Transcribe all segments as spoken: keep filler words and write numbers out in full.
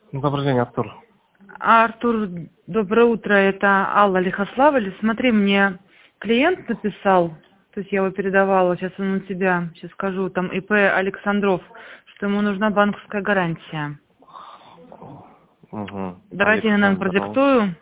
Добрый день, Артур. А, Артур, доброе утро, это Алла Лихославль. Смотри, мне клиент написал, то есть я его передавала, сейчас он у тебя, сейчас скажу, там ИП Александров, что ему нужна банковская гарантия. Угу. Давайте я, наверное, Александров. продиктую.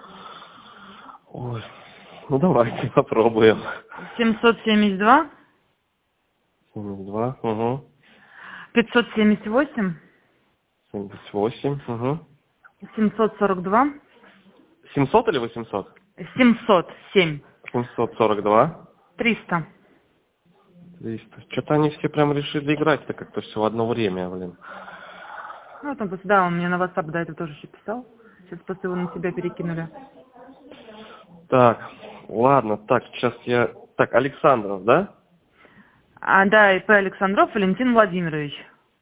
Ой. Ну давайте попробуем. семьсот семьдесят два, семьдесят два. Угу. пятьсот семьдесят восемь, семьдесят восемь. Угу. семьсот сорок два, семьсот или восемьсот? семьсот семь, семьсот сорок два. триста. триста. Что-то они все прям решили играть-то как-то все в одно время, блин. Ну, там просто, да, он мне на WhatsApp до этого тоже еще писал. Сейчас просто его на себя перекинули. Так, ладно, так, сейчас я... Так, Александров, да? А, да, ИП Александров Валентин Владимирович.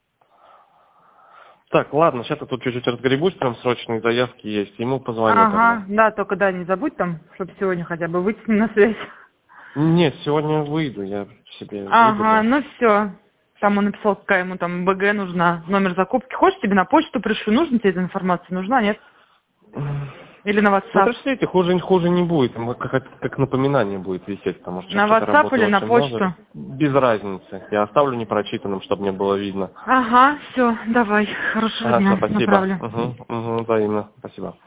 Так, ладно, сейчас я тут чуть-чуть разгребусь, прям срочные заявки есть, ему позвоню Ага, тогда. да, только да, не забудь там, чтобы сегодня хотя бы выйти с ним на связь. Нет, сегодня выйду, я себе Ага, выделю. ну все. Там он написал, какая ему там БГ нужна, номер закупки. Хочешь, тебе на почту пришлю? Нужна тебе эта информация? Нужна, нет? Или на Ну, WhatsApp? пришлите, хуже, хуже не будет, м, как, как напоминание будет висеть, потому что На что-то WhatsApp работы или на очень много. почту? Без разницы. Я оставлю непрочитанным, чтобы мне было видно. Ага, все, давай. Хорошего Хорошо, дня. спасибо. Направлю. Угу, угу, взаимно. Спасибо.